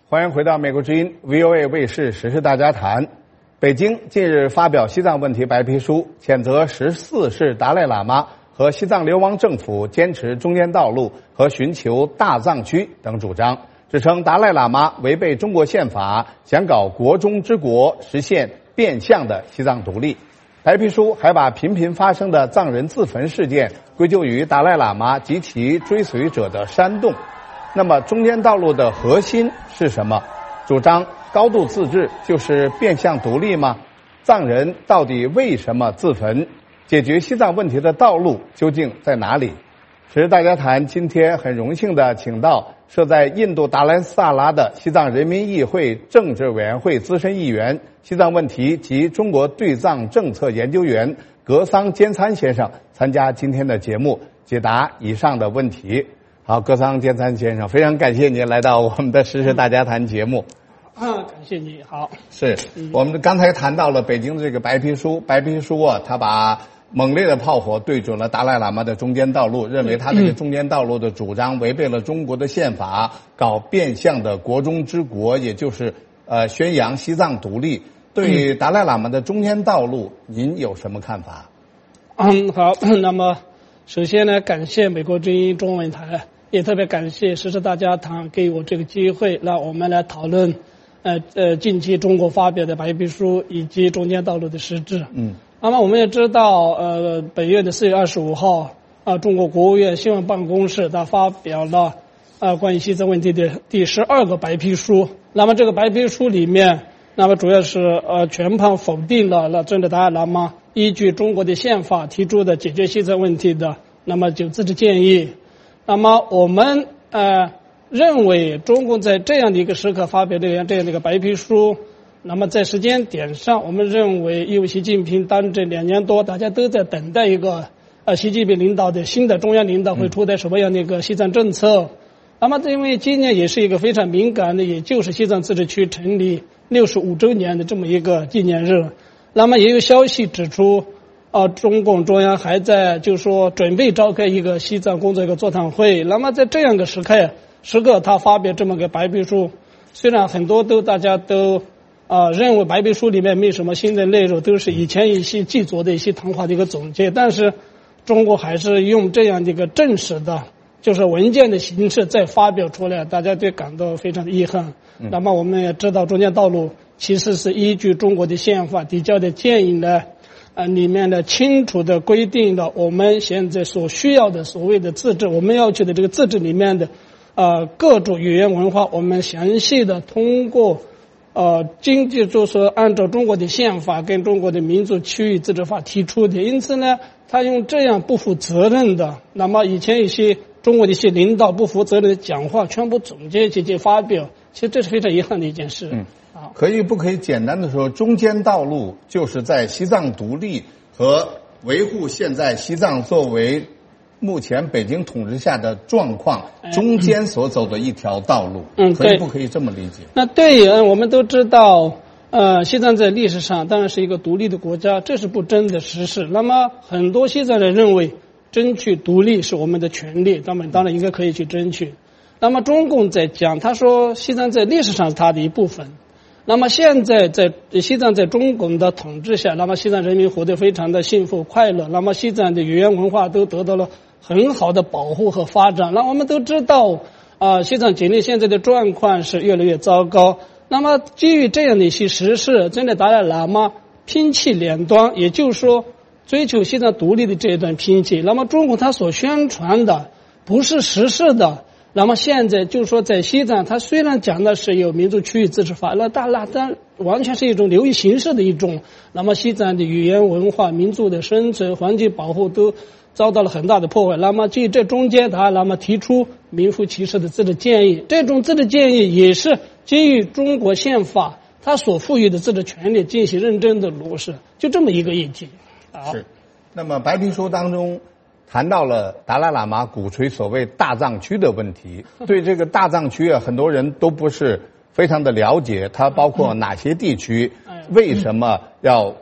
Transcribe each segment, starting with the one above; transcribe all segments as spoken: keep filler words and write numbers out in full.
欢迎回到美国之音 V O A 卫视时事大家谈。北京近日发表西藏问题白皮书，谴责十四世达赖喇嘛和西藏流亡政府坚持中间道路和寻求大藏区等主张，指称达赖喇嘛违背中国宪法，想搞国中之国，实现变相的西藏独立。白皮书还把频频发生的藏人自焚事件归咎于达赖喇嘛及其追随者的煽动。那么中间道路的核心是什么？主张高度自治就是变相独立吗？藏人到底为什么自焚？解决西藏问题的道路究竟在哪里？时事大家谈今天很荣幸的请到设在印度达兰萨拉的西藏人民议会政治委员会资深议员、西藏问题及中国对藏政策研究员格桑坚参先生参加今天的节目，解答以上的问题。好，格桑坚参先生，非常感谢您来到我们的时事大家谈节目。 啊，感谢你好。 是我们刚才谈到了北京的这个白皮书，白皮书啊，他把猛烈的炮火对准了达赖喇嘛的中间道路，认为他这个中间道路的主张违背了中国的宪法，搞变相的国中之国，也就是呃宣扬西藏独立。对达赖喇嘛的中间道路，您有什么看法？ 嗯，好。那么首先呢，感谢美国之音中文台，也特别感谢时事大家谈给我这个机会，让我们来讨论呃呃近期中国发表的白皮书以及中间道路的实质。嗯。那么我们也知道，呃，本月的四月二十五号，啊，中国国务院新闻办公室它发表了，呃，关于西藏问题的第十二个白皮书。那么这个白皮书里面，那么主要是呃全盘否定了那真的达赖喇嘛依据中国的宪法提出的解决西藏问题的那么九自治建议。那么我们呃认为，中共在这样的一个时刻发表这样这样的一个白皮书。那么在时间点上，我们认为，因为习近平当政两年多，大家都在等待一个呃习近平领导的新的中央领导会出台什么样的一个西藏政策。嗯、那么因为今年也是一个非常敏感的，也就是西藏自治区成立六十五周年的这么一个纪念日。那么也有消息指出，呃，中共中央还在就是说准备召开一个西藏工作一个座谈会。那么在这样的时刻，时刻他发表这么个白皮书，虽然很多都大家都。啊、呃，认为白皮书里面没什么新的内容，都是以前一些记载的一些谈话的一个总结。但是，中国还是用这样的一个正式的，就是文件的形式再发表出来，大家都感到非常的遗憾。嗯、那么，我们也知道，中间道路其实是依据中国的宪法提交的建议呢，呃，里面的清楚的规定了我们现在所需要的所谓的自治，我们要求的这个自治里面的呃各种语言文化，我们详细的通过。呃，经济就是按照中国的宪法跟中国的民族区域自治法提出的，因此呢，他用这样不负责任的，那么以前一些中国的一些领导不负责任的讲话，全部总结进行发表，其实这是非常遗憾的一件事。嗯， 啊，可以不可以简单的说，中间道路就是在西藏独立和维护现在西藏作为目前北京统治下的状况中间所走的一条道路，嗯，可以不可以这么理解？ 那对，嗯，我们都知道，呃，西藏在历史上当然是一个独立的国家，这是不争的实事。那么很多西藏人认为，争取独立是我们的权利，他们当然应该可以去争取。那么中共在讲，他说西藏在历史上是他的一部分。那么现在在西藏在中共的统治下，那么西藏人民活得非常的幸福快乐，那么西藏的语言文化都得到了很好的保护和发展。那我们都知道，啊、呃，西藏经历现在的状况是越来越糟糕。那么基于这样的一些实事，真的达赖喇嘛摒弃两端，也就是说追求西藏独立的这一段摒弃。那么中国他所宣传的不是实事的。那么现在就是说，在西藏，它虽然讲的是有民族区域自治法，那但那但完全是一种流于形式的一种。那么西藏的语言文化、民族的生存、环境保护都遭到了很大的破坏。那么基于这中间，他那么提出名副其实的自治建议，这种自治建议也是基于中国宪法它所赋予的自治权利进行认真的落实，就这么一个议题。 是。那么白皮书当中谈到了达赖喇嘛鼓吹所谓大藏区的问题，对这个大藏区啊，很多人都不是非常的了解，它包括哪些地区，为什么要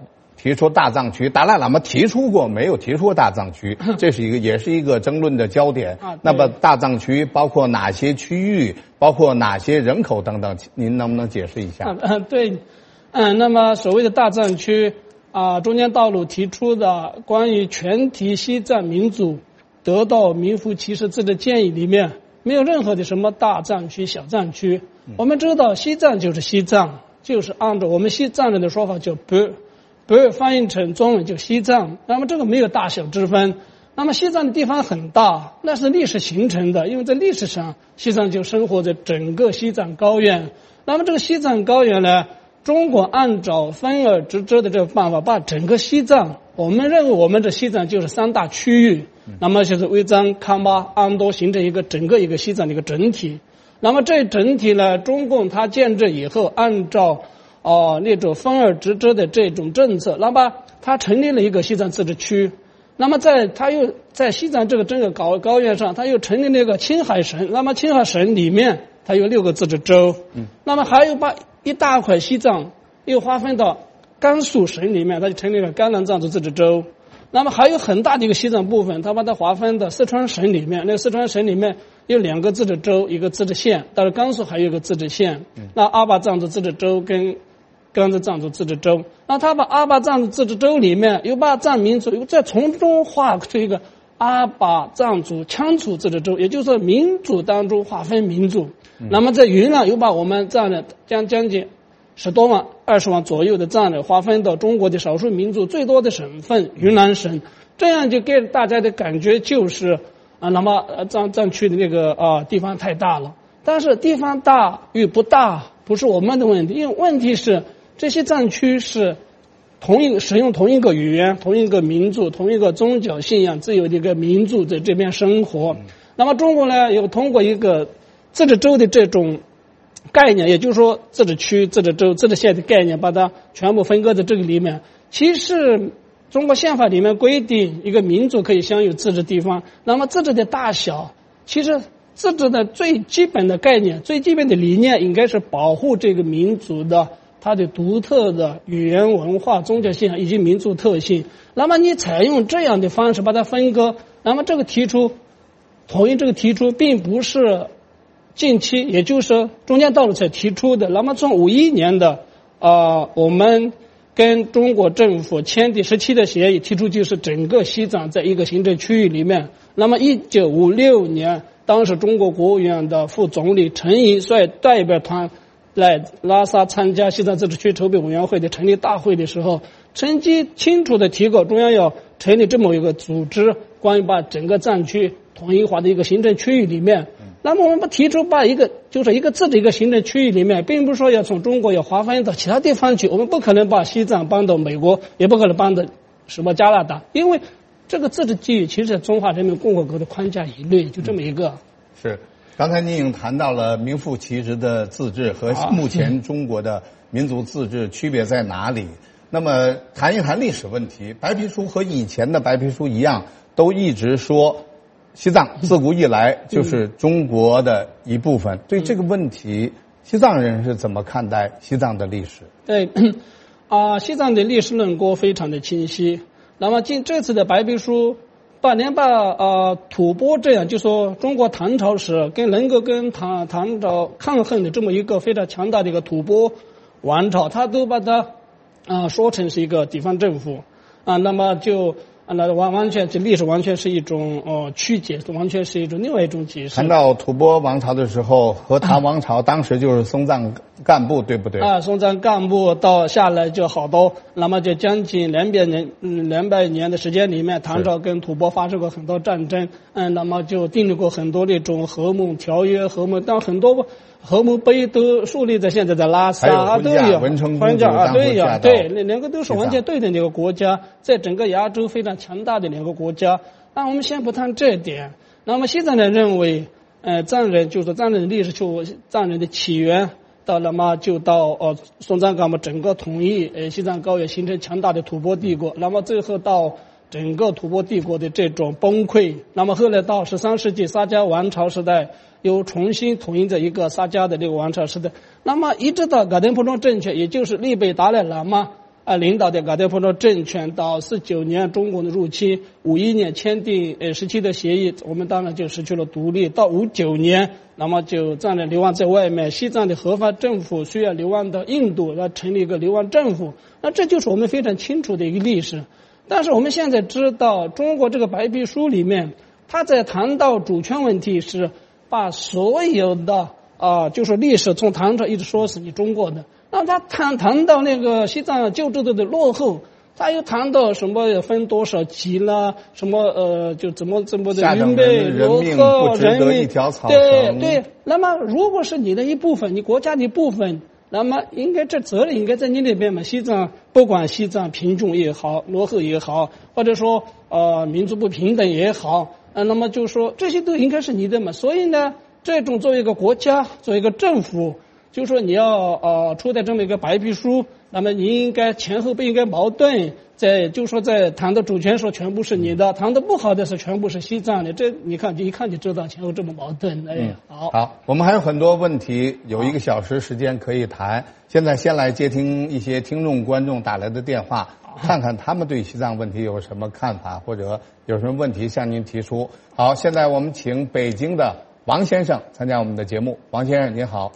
提出大藏区，达赖喇嘛提出过没有提出过大藏区，这是一个也是一个争论的焦点。啊、那么大藏区包括哪些区域，包括哪些人口等等，您能不能解释一下？ 啊、对，嗯，那么所谓的大藏区啊，中间道路提出的关于全体西藏民族得到名副其实自治建议里面，没有任何的什么大藏区、小藏区。嗯、我们知道西藏就是西藏。就是按照我们西藏人的说法叫北，北翻译成中文就西藏。那么这个没有大小之分。那么西藏的地方很大，那是历史形成的，因为在历史上西藏就生活在整个西藏高原。那么这个西藏高原呢，中国按照分而治之的这个办法，把整个西藏，我们认为我们的西藏就是三大区域，那么就是威藏、喀巴、安多形成一个整个一个西藏的一个整体。那么这整体呢，中共它建制以后，按照哦、呃、那种分而治之的这种政策，那么它成立了一个西藏自治区。那么在它又在西藏这个整个高高原上，它又成立了一个青海省。那么青海省里面它有六个自治州，嗯，那么还有把一大块西藏又划分到甘肃省里面，它就成立了甘南藏族自治州。那么还有很大的一个西藏部分，它把它划分到四川省里面，那个四川省里面有两个自治州，一个自治县，但是甘肃还有一个自治县。嗯、那阿坝藏族自治州跟甘孜藏族自治州，那他把阿坝藏族自治州里面又把藏民族又再从中划出一个阿坝藏族羌族自治州，也就是说民族当中划分民族。嗯、那么在云南又把我们藏人将将近十多万、二十万左右的藏人划分到中国的少数民族最多的省份云南省，这样就给大家的感觉就是啊，那么呃藏藏区的那个啊地方太大了。但是地方大与不大不是我们的问题，因为问题是这些藏区是同一个使用同一个语言、同一个民族、同一个宗教信仰自由的一个民族在这边生活。嗯、那么中国呢，有通过一个自治州的这种概念，也就是说自治区、自治州、自治县的概念，把它全部分割在这个里面。其实中国宪法里面规定一个民族可以享有自治地方，那么自治的大小，其实自治的最基本的概念、最基本的理念应该是保护这个民族的它的独特的语言文化、宗教信仰以及民族特性。那么你采用这样的方式把它分割，那么这个提出统一这个提出并不是近期，也就是中间道路才提出的。那么从五一年的呃我们跟中国政府签第十七的协议提出，就是整个西藏在一个行政区域里面。那么一九五六年当时中国国务院的副总理陈仪率代表团来拉萨参加西藏自治区筹备委员会的成立大会的时候，陈仪清楚地提过中央要成立这么一个组织，关于把整个藏区统一化的一个行政区域里面。那么我们提出把一个就是一个自治一个行政区域里面，并不是说要从中国要划分到其他地方去，我们不可能把西藏搬到美国，也不可能搬到什么加拿大，因为这个自治区域其实在中华人民共和国的框架以内，就这么一个。嗯、 是。刚才您已经谈到了名副其实的自治和目前中国的民族自治区别在哪里。那么谈一谈历史问题，白皮书和以前的白皮书一样，都一直说西藏自古以来就是中国的一部分。对这个问题，西藏人是怎么看待西藏的历史？ 对，啊、呃，西藏的历史轮廓非常的清晰。那么今这次的白皮书把连把呃吐蕃这样，就说中国唐朝时跟能够跟唐唐朝抗衡的这么一个非常强大的一个吐蕃王朝，他都把它啊、呃、说成是一个地方政府啊，那么就啊那完完全这历史完全是一种哦曲解，完全是一种另外一种解释。 谈到吐蕃王朝的时候，和唐王朝当时就是松赞干布，对不对？ 啊，松赞干布到下来就好多，那么就将近两百年，嗯，两百年的时间里面，唐朝跟吐蕃发生过很多战争，嗯，那么就订立过很多那种和盟条约、和盟，但很多和盟碑都树立在现在的拉萨啊，都有文成婚嫁啊，对呀，对，那两个都是完全对的两个国家，在整个亚洲非常强大的两个国家。那我们先不谈这一点，那么西藏人认为，呃，藏人就是藏人的历史，就藏人的起源。到了嘛，就到呃松赞干布整个统一呃西藏高原，形成强大的吐蕃帝国。那么最后到整个吐蕃帝国的这种崩溃。那么后来到十三世纪萨迦王朝时代，又重新统一在一个萨迦的这个王朝时代。那么一直到噶登蒲忠政权，也就是力贝达赖喇嘛啊领导的噶德婆罗政权，到四九年中国的入侵，五一年签订呃十七的协议，我们当然就失去了独立。到五九年，那么就暂时流亡在外面，西藏的合法政府需要流亡到印度来成立一个流亡政府，那这就是我们非常清楚的一个历史。但是我们现在知道，中国这个白皮书里面，他在谈到主权问题是把所有的啊、呃，就是历史从唐朝一直说是你中国的。那他谈谈到那个西藏旧制度的落后，他又谈到什么分多少级啦，什么呃，就怎么怎么的愚昧落后人民，对对。那么如果是你的一部分，你国家的一部分，那么应该这责任应该在你那边嘛。西藏不管西藏贫穷也好，落后也好，或者说呃民族不平等也好。啊，那么就说这些都应该是你的嘛，所以呢，这种作为一个国家，作为一个政府，就说你要呃出的这么一个白皮书，那么你应该前后不应该矛盾，在就说在谈的主权说全部是你的，谈的不好的是全部是西藏的，这你看一看就知道前后这么矛盾。哎， 嗯、 好， 好，我们还有很多问题，有一个小时时间可以谈。现在先来接听一些听众观众打来的电话。看看他们对西藏问题有什么看法，或者有什么问题向您提出。好，现在我们请北京的王先生参加我们的节目。王先生您好。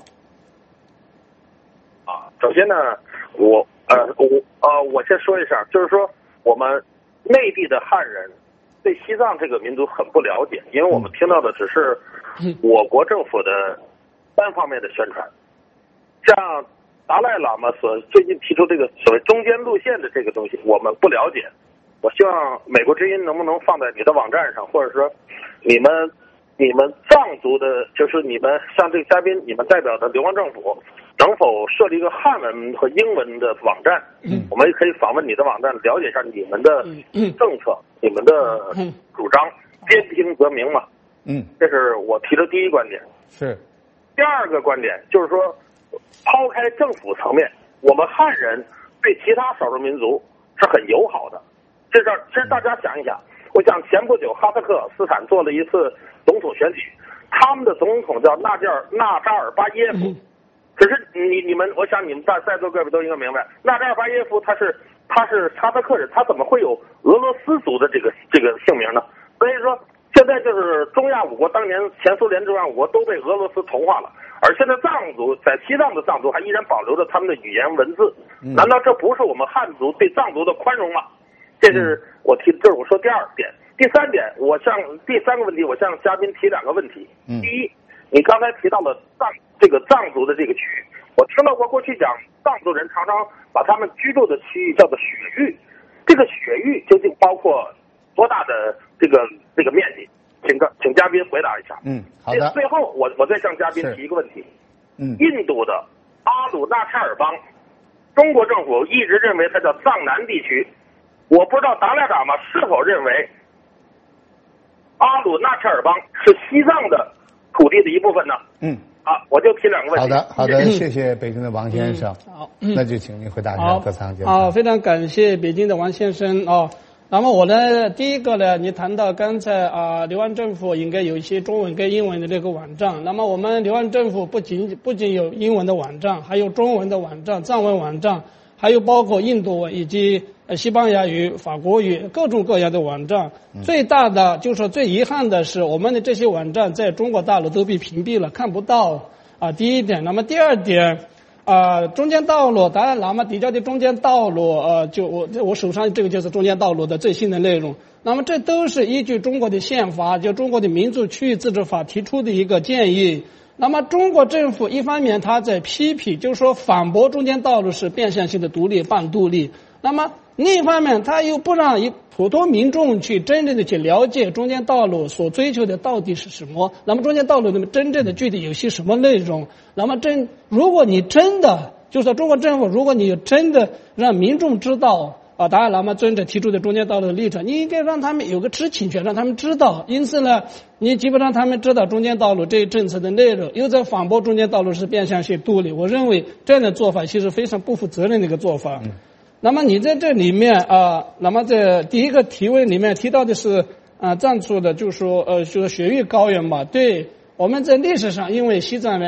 啊，首先呢，我呃我呃我先说一下，就是说我们内地的汉人对西藏这个民族很不了解，因为我们听到的只是我国政府的单方面的宣传，像达赖喇嘛所最近提出这个所谓中间路线的这个东西，我们不了解。我希望美国之音能不能放在你的网站上，或者说你们你们藏族的，就是你们像这个嘉宾，你们代表的流亡政府，能否设立一个汉文和英文的网站？嗯，我们也可以访问你的网站，了解一下你们的政策、嗯、你们的主张，兼听则明嘛。嗯，这是我提的第一观点。 是。 第二个观点就是说，抛开政府层面，我们汉人对其他少数民族是很友好的。这这其实大家想一想，我想前不久哈萨克斯坦做了一次总统选举，他们的总统叫纳加尔纳扎尔巴耶夫。可是你你们，我想你们在在座各位都应该明白，纳扎尔巴耶夫他是他是哈萨克人，他怎么会有俄罗斯族的这个这个姓名呢？所以说现在就是中亚五国，当年前苏联中亚五国都被俄罗斯同化了。而现在藏族在西藏的藏族还依然保留着他们的语言文字，难道这不是我们汉族对藏族的宽容吗？这是我提，这是我说第二点。第三点，我向第三个问题，我向嘉宾提两个问题。第一，你刚才提到了藏这个藏族的这个区域，我听到过过去讲藏族人常常把他们居住的区域叫做雪域，这个雪域究竟包括多大的这个这个面积？请个请嘉宾回答一下。 嗯，好的。 最后我我再向嘉宾提一个问题。嗯，印度的阿鲁纳恰尔邦，中国政府一直认为它叫藏南地区，我不知道达赖喇嘛是否认为阿鲁纳恰尔邦是西藏的土地的一部分呢？嗯，啊，我就提两个问题。 好的，好的，谢谢北京的王先生。 嗯、好， 那就请您回答一下各藏检查。 好，非常感谢北京的王先生啊。那么我呢，第一个呢，你谈到刚才啊，流亡政府应该有一些中文跟英文的这个网站。那么我们流亡政府不仅不仅有英文的网站，还有中文的网站、藏文网站，还有包括印度文以及呃西班牙语、法国语各种各样的网站。嗯、最大的就是最遗憾的是，我们的这些网站在中国大陆都被屏蔽了，看不到啊。第一点，那么第二点。啊、呃，中间道路，达赖喇嘛提交的中间道路，呃，就我我手上这个就是中间道路的最新的内容。那么这都是依据中国的宪法，就中国的民族区域自治法提出的一个建议。那么中国政府一方面他在批评，就是说反驳中间道路是变相性的独立、半独立。那么另一方面，他又不让一普通民众去真正的去了解中间道路所追求的到底是什么。那么中间道路那么真正的具体有些什么内容？那么真如果你真的就是说中国政府，如果你真的让民众知道啊，达赖喇嘛尊者提出的中间道路的立场，你应该让他们有个知情权，让他们知道。因此呢，你基本上他们知道中间道路这一政策的内容，又在反驳中间道路是变相性独立。我认为这样的做法其实非常不负责任的一个做法。嗯、那么你在这里面啊，那么在第一个提问里面提到的是啊，藏族的就是说呃，就是雪域高原嘛，对，我们在历史上因为西藏人。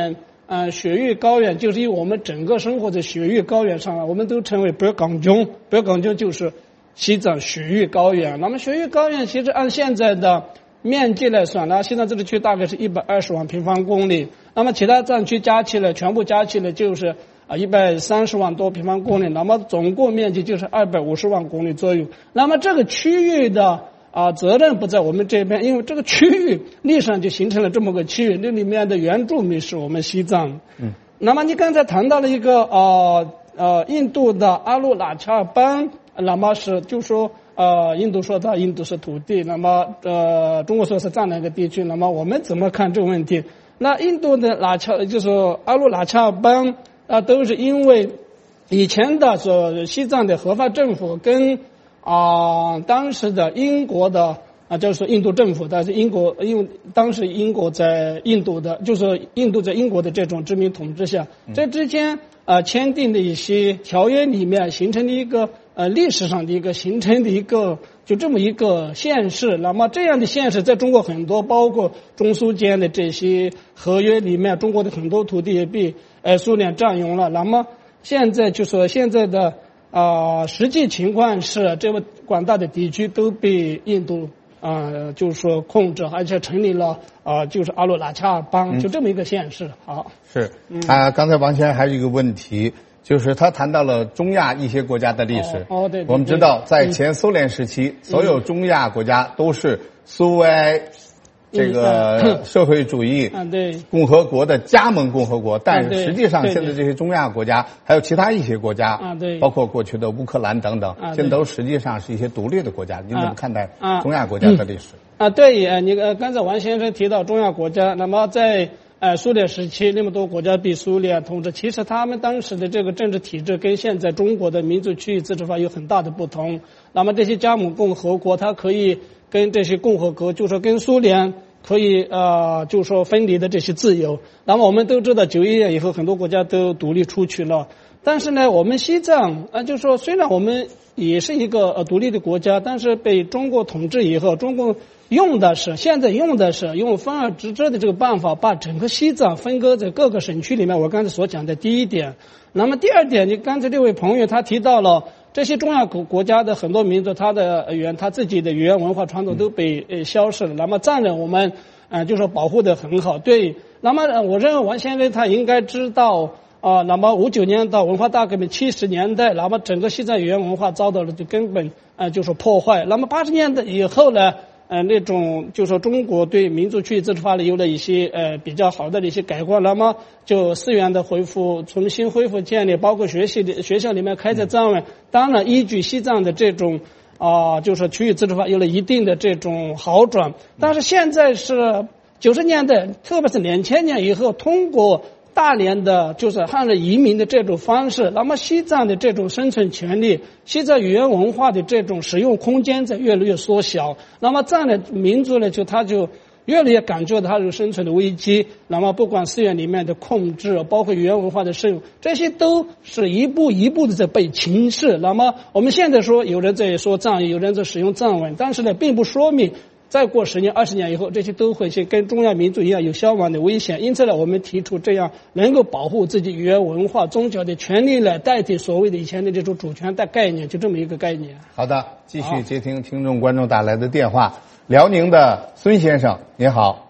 呃雪域高原，就是因为我们整个生活在雪域高原上，我们都称为北港军，北港军就是西藏雪域高原。那么雪域高原其实按现在的面积来算，那西藏自治区大概是一百二十万平方公里，那么其他藏区加起来，全部加起来就是啊一百三十万多平方公里，那么总共面积就是二百五十万公里左右。那么这个区域的啊责任不在我们这边，因为这个区域历史上就形成了这么个区域，那里面的原住民是我们西藏。嗯。那么你刚才谈到了一个呃呃印度的阿鲁纳恰尔邦，那么是就说。呃，印度说到印度是土地，那么呃，中国说是藏南个地区，那么我们怎么看这个问题？那印度的拉恰就是阿鲁纳恰尔邦啊，都是因为以前的说西藏的合法政府跟啊、呃、当时的英国的啊，就是说印度政府，但是英国因为当时英国在印度的，就是印度在英国的这种殖民统治下，这之间呃签订的一些条约里面形成的一个。呃，历史上的一个形成的一个就这么一个现实，那么这样的现实在中国很多，包括中苏间的这些合约里面，中国的很多土地也被呃苏联占用了。那么现在就说现在的啊、呃、实际情况是，这么广大的地区都被印度啊、呃、就是说控制，而且成立了啊、呃、就是阿鲁纳恰尔邦，就这么一个现实。好， 是啊、呃，刚才王先生还有一个问题。就是他谈到了中亚一些国家的历史。 哦，哦对, 对, 对。 我们知道，在前苏联时期，嗯、所有中亚国家都是苏维埃这个社会主义共和国的加盟共和国，嗯、但是实际上现在这些中亚国家还有其他一些国家，啊、对包括过去的乌克兰等等，啊、现在都实际上是一些独立的国家。您怎么看待中亚国家的历史？ 啊，啊对，你刚才王先生提到中亚国家，那么在。呃，苏联时期那么多国家被苏联统治，其实他们当时的这个政治体制跟现在中国的民族区域自治法有很大的不同。那么这些加盟共和国，它可以跟这些共和国，就是说跟苏联可以呃，就是说分离的这些自由。那么我们都知道，九一年以后很多国家都独立出去了，但是呢，我们西藏啊，就是说虽然我们也是一个呃独立的国家，但是被中国统治以后，中国。用的是现在用的是用分而治之的这个办法，把整个西藏分割在各个省区里面。我刚才所讲的第一点，那么第二点，你刚才这位朋友他提到了这些中亚国国家的很多民族，他的语言、他自己的语言文化传统都被呃消失了。那么藏人我们呃就说保护得很好，对。那么我认为王先生他应该知道啊、呃，那么五九年到文化大革命七十年代，那么整个西藏语言文化遭到了就根本呃就是破坏。那么八十年代以后呢？呃，那种就说中国对民族区域自治法律有了一些呃比较好的一些改观，那么就寺院的恢复、重新恢复建立，包括学习的学校里面开设藏文，当然依据西藏的这种啊、呃，就是区域自治法有了一定的这种好转。但是现在是九十年代，特别是两千年以后，通过大量的就是汉人移民的这种方式，那么西藏的这种生存权利，西藏语言文化的这种使用空间在越来越缩小，那么藏的民族呢，就他就越来越感觉到他有生存的危机。那么不管寺院里面的控制，包括语言文化的使用，这些都是一步一步的在被侵蚀。那么我们现在说有人在说藏语，有人在使用藏文，但是呢，并不说明再过十年、二十年以后，这些都会是跟中亚民族一样有消亡的危险。因此呢，我们提出这样能够保护自己语言文化、宗教的权利来代替所谓的以前的这种主权的概念，就这么一个概念。 好的，继续接听听众观众打来的电话。辽宁的孙先生，您好。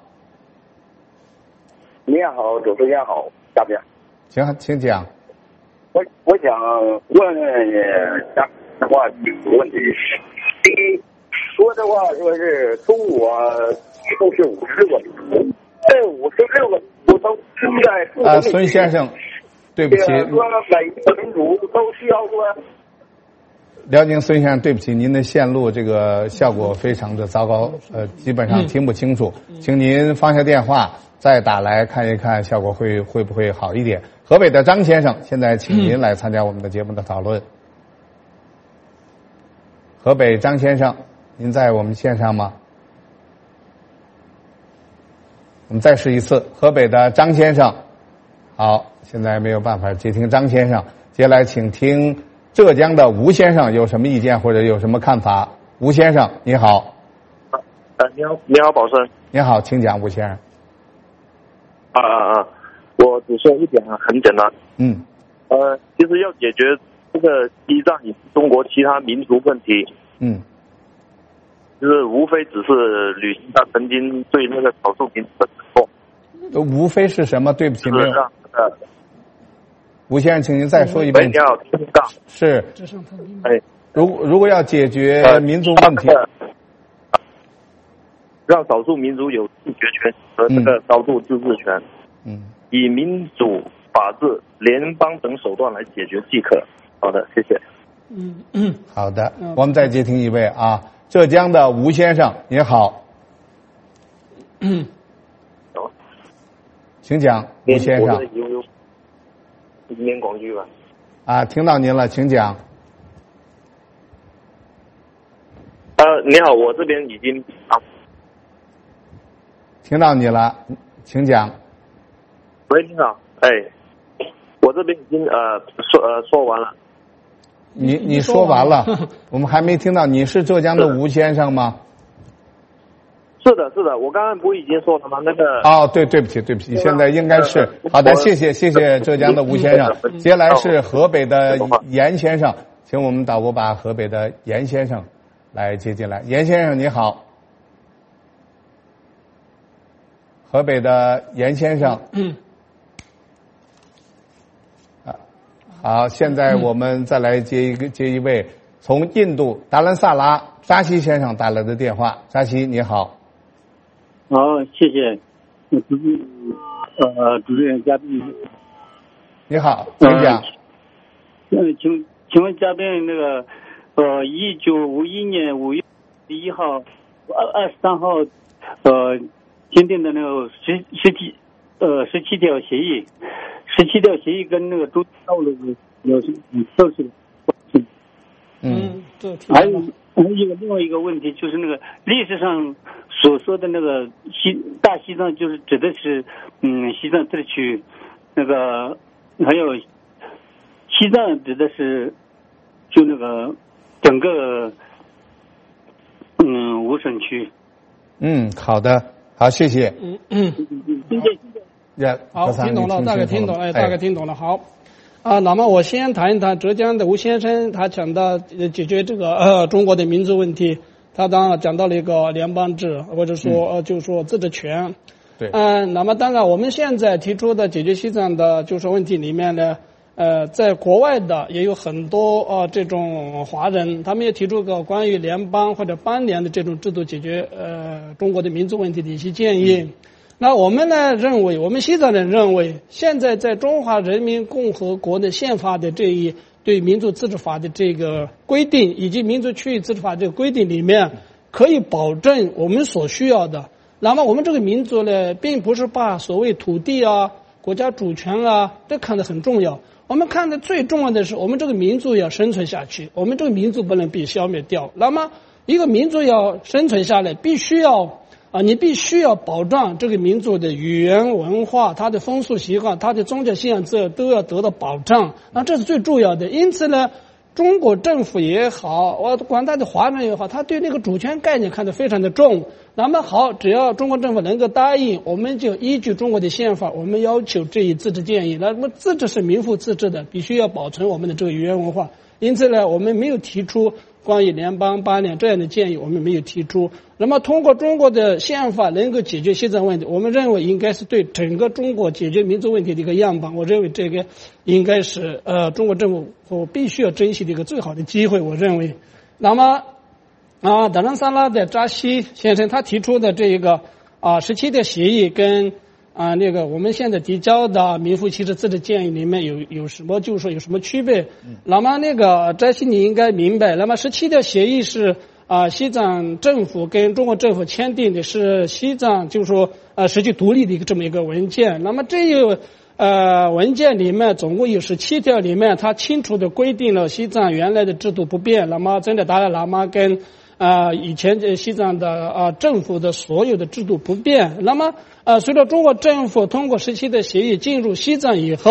你好，主持人好，嘉宾。 行，请讲。 我我想问下的话几个问题。第一，说的话说是中国都是五十六个民族，这五十六个民族都应该。 啊，孙先生，对不起。 说每个民族都需要说。 辽宁孙先生，对不起，您的线路这个效果非常的糟糕，呃，基本上听不清楚，请您放下电话再打来看一看，效果会会不会好一点。河北的张先生，现在请您来参加我们的节目的讨论。河北张先生，您在我们线上吗？我们再试一次，河北的张先生。好，现在没有办法接听张先生，接下来请听浙江的吴先生有什么意见或者有什么看法？吴先生，你好。 呃，你好，你好，宝生。 你好，请讲，吴先生。 啊啊啊！我只说一点啊，很简单。 嗯。 呃，其实要解决这个西藏以及中国其他民族问题， 嗯， 就是无非只是履行他曾经对那个少数民族的承诺。 无非是什么？对不起，没有。 呃， 吴先生，请您再说一遍。 你好，听到。 是。 哎， 如果如果要解决民族问题， 呃、让少数民族有自决权和这个高度自治权， 嗯， 以民主、法治、联邦等手段来解决即可。好的，谢谢。 嗯嗯， 好的，我们再接听一位啊，浙江的吴先生，您好。 嗯， 请讲，吴先生。 念广句吧。 啊，听到您了，请讲。 呃，你好，我这边已经啊， 听到你了，请讲。 喂，你好，哎，我这边已经呃说呃说完了。 你你说完了，我们还没听到。你是浙江的吴先生吗？ 是的，是的，我刚刚不已经说了吗？那个哦，对，对不起，对不起，现在应该是好的，谢谢，谢谢浙江的吴先生。接下来是河北的严先生，请我们导播把河北的严先生来接进来。严先生你好，河北的严先生。 嗯。 啊，好，现在我们再来接一个接一位从印度达兰萨拉扎西先生打来的电话。扎西你好。 好，谢谢主持呃主持人嘉宾。 你好，请讲。 嗯，请请问嘉宾那个呃，一九五一年五月一号二二十三号呃签订的那个十十七呃十七条协议，十七条协议跟那个中道路有什么特殊的关系？ 嗯，这还有还有一个另外一个问题就是那个历史上所说的那个西大西藏，就是指的是嗯西藏自治区，那个还有西藏指的是就那个整个嗯五省区。 嗯，好的，好，谢谢。 嗯嗯， 谢谢。 好，听懂了，大概听懂了，哎，大概听懂了。好。啊，那么我先谈一谈浙江的吴先生，他讲到解决这个呃中国的民族问题，他当然讲到了一个联邦制，或者说、嗯、呃就是说自治权。 对。 嗯、呃，那么当然我们现在提出的解决西藏的就是问题里面呢，呃，在国外的也有很多呃这种华人，他们也提出过关于联邦或者邦联的这种制度解决呃中国的民族问题的一些建议。嗯，那我们呢认为，我们西藏人认为，现在在中华人民共和国的宪法的这一对民族自治法的这个规定，以及民族区域自治法这个规定里面，可以保证我们所需要的。那么我们这个民族呢，并不是把所谓土地啊、国家主权啊，这看得很重要。我们看的最重要的是，我们这个民族要生存下去，我们这个民族不能被消灭掉。那么一个民族要生存下来，必须要啊，你必须要保障这个民族的语言文化、它的风俗习惯、它的宗教信仰，这都要得到保障。那这是最重要的。因此呢，中国政府也好，我广大的华人也好，他对那个主权概念看得非常的重。那么好，只要中国政府能够答应，我们就依据中国的宪法，我们要求这一自治建议。那么自治是民族自治的，必须要保存我们的这个语言文化。因此呢，我们没有提出关于联邦邦联这样的建议，我们没有提出。那么通过中国的宪法能够解决西藏问题，我们认为应该是对整个中国解决民族问题的一个样板。我认为这个应该是呃中国政府必须要珍惜的一个最好的机会。我认为，那么啊，达兰萨拉的扎西先生他提出的这一个啊十七条协议跟啊，那个我们现在提交的名副其实自治建议里面有有什么，就是说有什么区别？嗯、那么那个扎西你应该明白，那么十七条协议是啊、呃、西藏政府跟中国政府签订的，是西藏就是说呃实际独立的一个这么一个文件。那么这个呃文件里面总共有十七条，里面它清楚的规定了西藏原来的制度不变，那么真的达赖喇嘛跟啊、呃，以前西藏的啊、呃、政府的所有的制度不变。那么呃，随着中国政府通过十七的协议进入西藏以后，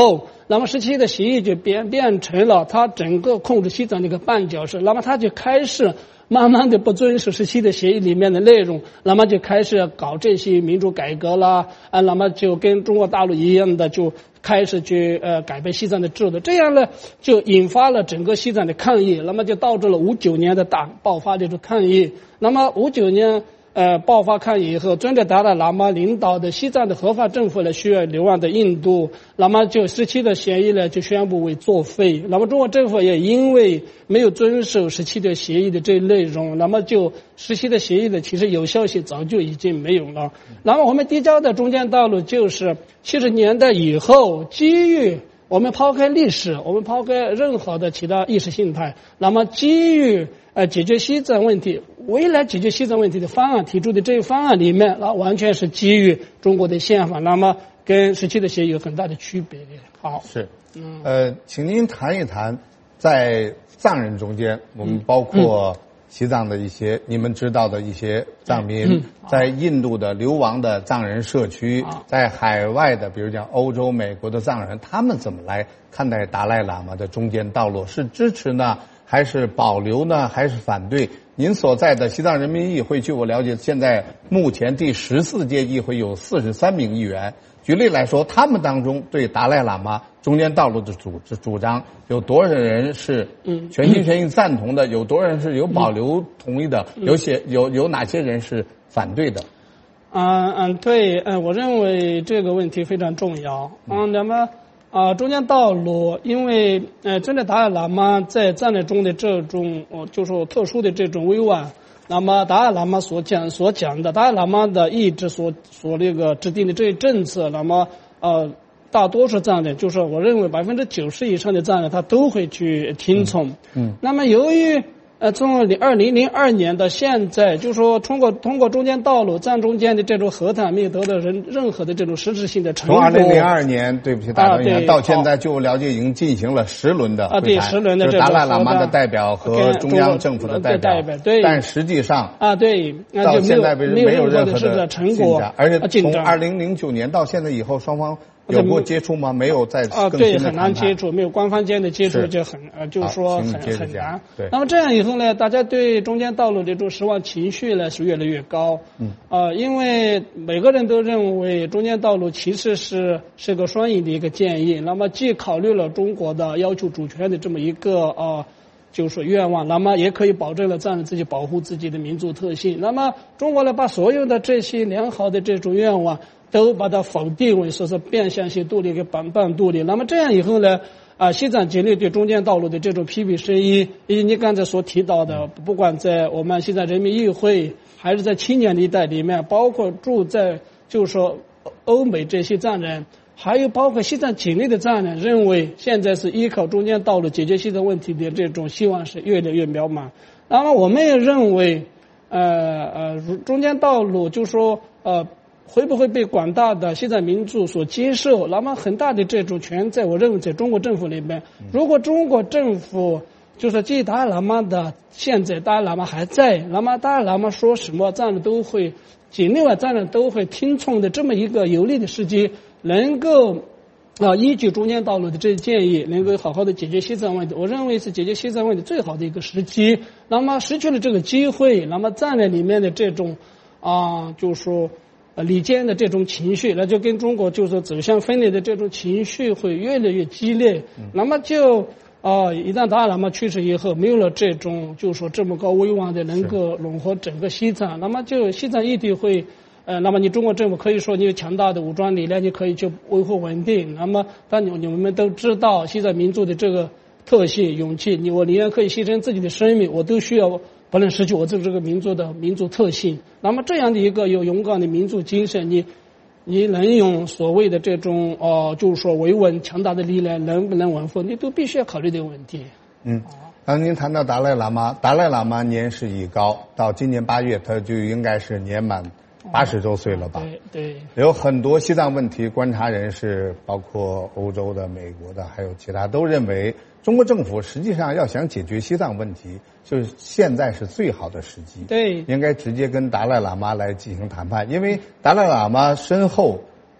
那么十七的协议就变变成了他整个控制西藏的一个绊脚石，那么他就开始慢慢的不遵守十七的协议里面的内容，那么就开始搞这些民主改革啦，啊，那么就跟中国大陆一样的就开始去呃改变西藏的制度，这样呢就引发了整个西藏的抗议，那么就导致了五九年的大爆发这种抗议。那么五九年呃爆发抗议以后，尊者达赖喇嘛领导的西藏的合法政府呢需要流亡的印度，那么就十七的协议呢就宣布为作废。那么中国政府也因为没有遵守十七的协议的这一内容，那么就十七的协议的其实有效性早就已经没有了。那么我们递交的中间道路就是七十年代以后，基于我们抛开历史，我们抛开任何的其他意识形态，那么基于呃解决西藏问题，未来解决西藏问题的方案提出的这个方案里面，那完全是基于中国的宪法，那么跟十七的协议有很大的区别。好， 是，嗯，呃，请您谈一谈，在藏人中间，我们包括西藏的一些、嗯、你们知道的一些藏民，嗯、在印度的流亡的藏人社区，嗯、在海外的，比如讲欧洲、美国的藏人，他们怎么来看待达赖喇嘛的中间道路？是支持呢？还是保留呢？还是反对？您所在的西藏人民议会，据我了解，现在目前第十四届议会有四十三名议员。举例来说，他们当中对达赖喇嘛中间道路的主主张，有多少人是全心全意赞同的？有多少人是有保留同意的？有些有有哪些人是反对的？ 嗯嗯，对，嗯，我认为这个问题非常重要。嗯，那么。啊，中间道路，因为呃，尊者达赖喇嘛在藏人中的这种，哦，就是特殊的这种威望，那么达赖喇嘛所讲所讲的，达赖喇嘛的意志所所那个制定的这些政策，那么呃，大多数藏人，就是我认为百分之九十以上的藏人，他都会去听从。嗯。嗯那么由于呃，从二零零二年到现在，就是说通过通过中间道路藏中间的这种和谈，没有得到任任何的这种实质性的成果。 从二零零二年，对不起，大导演、啊、到现在，据我了解，已经进行了十轮的会谈， 啊，对，十轮的这种达赖喇嘛的代表和中央政府的代表， 对， 但实际上啊，对， 到现在为止没有任何的成果， 而且从二零零九年到现在以后，双方。有过接触吗？没有在啊，对，很难接触，没有官方间的接触就很呃，就是说很很难。 对。 那么这样以后呢，大家对中间道路的这种失望情绪呢是越来越高。嗯。呃，因为每个人都认为中间道路其实是是个双赢的一个建议。那么既考虑了中国的要求主权的这么一个呃，就是说愿望，那么也可以保证了藏人自己保护自己的民族特性。那么中国呢，把所有的这些良好的这种愿望。都把它否定为说是变相性独立跟半半独立。那么这样以后呢，啊，西藏极力对中间道路的这种批评声音，以及你刚才所提到的，不管在我们西藏人民议会，还是在青年的一代里面，包括住在就是说欧美这些藏人，还有包括西藏境内的藏人，认为现在是依靠中间道路解决西藏问题的这种希望是越来越渺茫。那么我们也认为，呃呃，中间道路就是说呃。会不会被广大的西藏民族所接受？那么很大的这种权在我认为在中国政府里面。如果中国政府就是基于达赖喇嘛的现在达赖喇嘛还在，那么达赖喇嘛说什么藏人都会，境内外藏人都会听从的这么一个有利的时机，能够啊依据中间道路的这些建议，能够好好的解决西藏问题，我认为是解决西藏问题最好的一个时机。那么失去了这个机会，那么藏人里面的这种啊，就是说。呃，里间的这种情绪，那就跟中国就是走向分裂的这种情绪会越来越激烈。嗯、那么就啊、呃，一旦达赖喇嘛去世以后，没有了这种就是说这么高威望的能够融合整个西藏，那么就西藏议题会呃，那么你中国政府可以说你有强大的武装力量，你可以去维护稳定。那么但你你们都知道西藏民族的这个特性、勇气，你我宁愿可以牺牲自己的生命，我都需要。不能失去我这这个民族的民族特性。那么这样的一个有勇敢的民族精神，你你能用所谓的这种呃，就是说维稳强大的力量能不能稳负，你都必须要考虑这个问题。 嗯，刚才您谈到达赖喇嘛，达赖喇嘛年事已高，到今年八月他就应该是年满八十周岁了吧？ 对对。 有很多西藏问题观察人士，包括欧洲的、美国的，还有其他，都认为中国政府实际上要想解决西藏问题，就是现在是最好的时机。 对， 应该直接跟达赖喇嘛来进行谈判，因为达赖喇嘛身后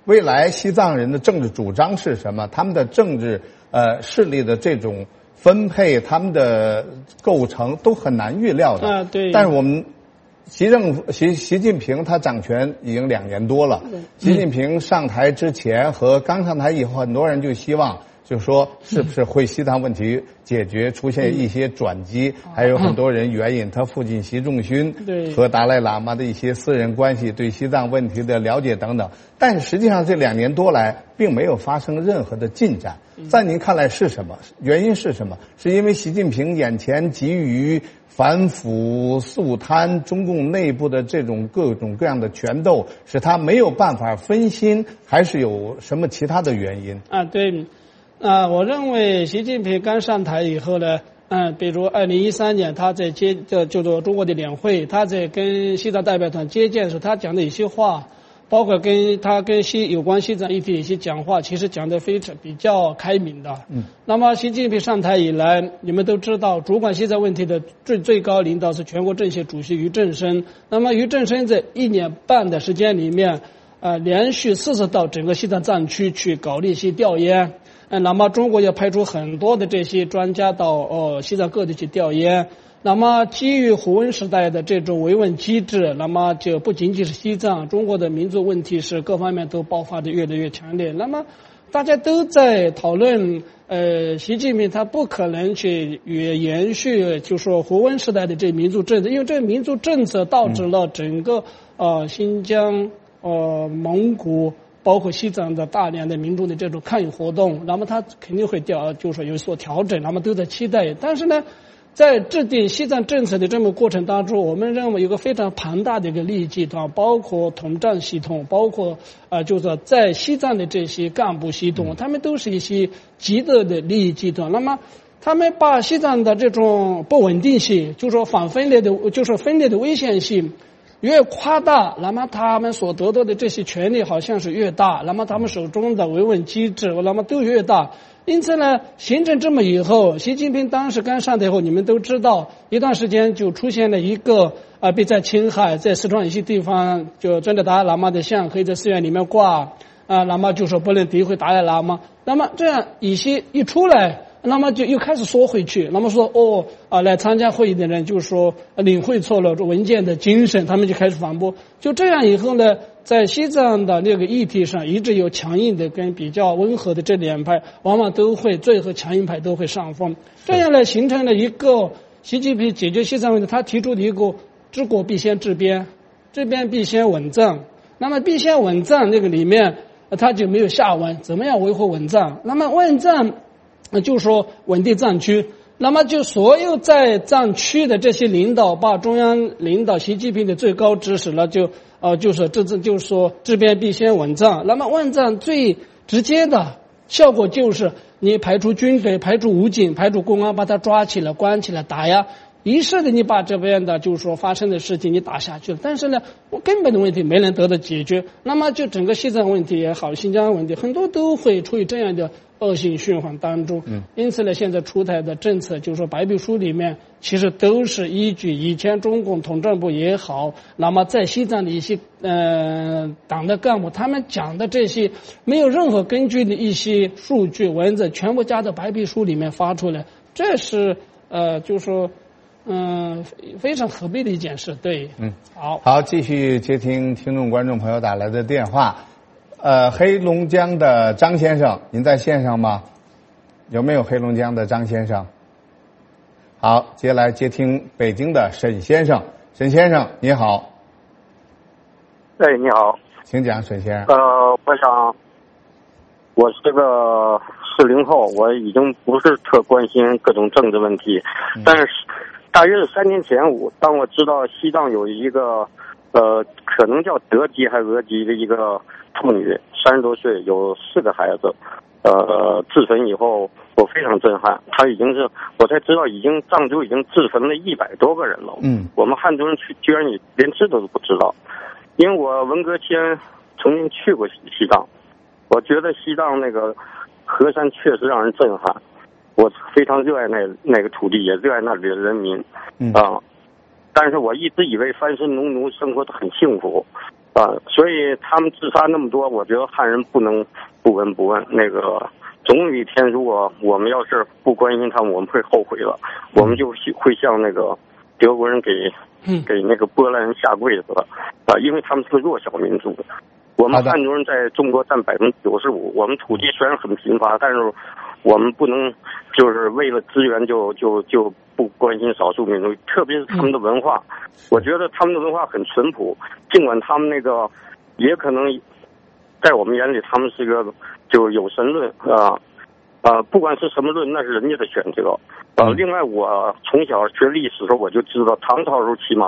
未来西藏人的政治主张是什么，他们的政治呃势力的这种分配，他们的构成都很难预料的。 啊，对。 但是我们习政府习习近平他掌权已经两年多了，习近平上台之前和刚上台以后，很多人就希望。就是说，是不是会西藏问题解决出现一些转机？嗯、还有很多人援引他父亲习仲勋和达赖喇嘛的一些私人关系，对西藏问题的了解等等。但是实际上这两年多来，并没有发生任何的进展。在您看来是什么？原因是什么？是因为习近平眼前急于反腐肃贪，中共内部的这种各种各样的权斗，使他没有办法分心，还是有什么其他的原因？ 啊，对。啊、呃，我认为习近平刚上台以后呢，嗯，比如二零一三年他在接这就做中国的两会，他在跟西藏代表团接见的时候，他讲的一些话，包括跟他跟西有关西藏议题一些讲话，其实讲的非常比较开明的。嗯。那么习近平上台以来，你们都知道，主管西藏问题的最最高领导是全国政协主席俞正声。那么俞正声在一年半的时间里面，呃，连续四次到整个西藏藏区去搞了一些调研。嗯，那么中国也派出很多的这些专家到哦西藏各地去调研。那么基于胡温时代的这种维稳机制，那么就不仅仅是西藏，中国的民族问题是各方面都爆发的越来越强烈。那么大家都在讨论，呃，习近平他不可能去延续，就说胡温时代的这民族政策，因为这民族政策导致了整个呃新疆、呃蒙古。包括西藏的大量的民众的这种抗议活动，那么他肯定会调，就是说有所调整，那么都在期待。但是呢，在制定西藏政策的这么过程当中，我们认为有个非常庞大的一个利益集团，包括统战系统，包括啊、呃，就是说在西藏的这些干部系统，他们都是一些极端的利益集团。那么他们把西藏的这种不稳定性，就是说反分裂的，就是分裂的危险性。越夸大，那么他们所得到的这些权利好像是越大，那么他们手中的维稳机制，那么都越大。因此呢，形成这么以后，习近平当时刚上台以后，你们都知道，一段时间就出现了一个啊、呃，被在青海、在四川一些地方，就真的达赖喇嘛的像可以在寺院里面挂啊、呃，那么就说不能诋毁达赖喇嘛。那么这样一些一出来。那么就又开始缩回去，那么说哦啊，来参加会议的人就是说领会错了文件的精神，他们就开始反驳。就这样以后呢，在西藏的那个议题上，一直有强硬的跟比较温和的这两派，往往都会最后强硬派都会上风。这样呢，形成了一个习近平解决西藏问题，他提出的一个治国必先治边，这边必先稳藏。那么必先稳藏那个里面，他就没有下文，怎么样维护稳藏？那么稳藏。那就是说稳定藏区，那么就所有在藏区的这些领导，把中央领导习近平的最高指使了，就呃就是这这就是说治边必先稳藏。那么稳藏最直接的效果就是你排除军队、排除武警、排除公安，把他抓起来、关起来、打压。一时的你把这边的就是说发生的事情你打下去了，但是呢，我根本的问题没能得到解决，那么就整个西藏问题也好，新疆问题很多都会处于这样的恶性循环当中。嗯，因此呢，现在出台的政策就是说白皮书里面其实都是依据以前中共统战部也好，那么在西藏的一些呃党的干部他们讲的这些没有任何根据的一些数据文字，全部加到白皮书里面发出来，这是呃就是说。嗯，非常可悲的一件事，对，嗯，好， 好，继续接听听众观众朋友打来的电话。呃，黑龙江的张先生，您在线上吗？有没有黑龙江的张先生？好，接下来接听北京的沈先生，沈先生你好。 哎，你好， 请讲，沈先生。 呃，我想，我是个四零后，我已经不是特关心各种政治问题，嗯、但是。大约是三年前，我当我知道西藏有一个，呃，可能叫德籍还是俄籍的一个妇女，三十多岁，有四个孩子，呃，自焚以后，我非常震撼。她已经是，我才知道已经藏族已经自焚了一百多个人了。嗯，我们汉族人去居然也连知道都不知道，因为我文革期间曾经去过西藏，我觉得西藏那个河山确实让人震撼。我非常热爱那那个土地，也热爱那里的人民，嗯啊，但是我一直以为翻身农奴生活的很幸福， 啊、呃，所以他们自杀那么多，我觉得汉人不能不闻不问。那个总有一天，如果我们要是不关心他们，我们会后悔了，我们就会像那个德国人给给那个波兰人下跪子了啊、呃，因为他们是个弱小民族。我们汉族人在中国占百分之九十五，我们土地虽然很贫乏，但是我们不能就是为了资源就就就不关心少数民族，特别是他们的文化。我觉得他们的文化很淳朴，尽管他们那个也可能在我们眼里他们是个就有神论啊啊、呃，不管是什么论，那是人家的选择。呃，另外我从小学历史的时候我就知道，唐朝时候起码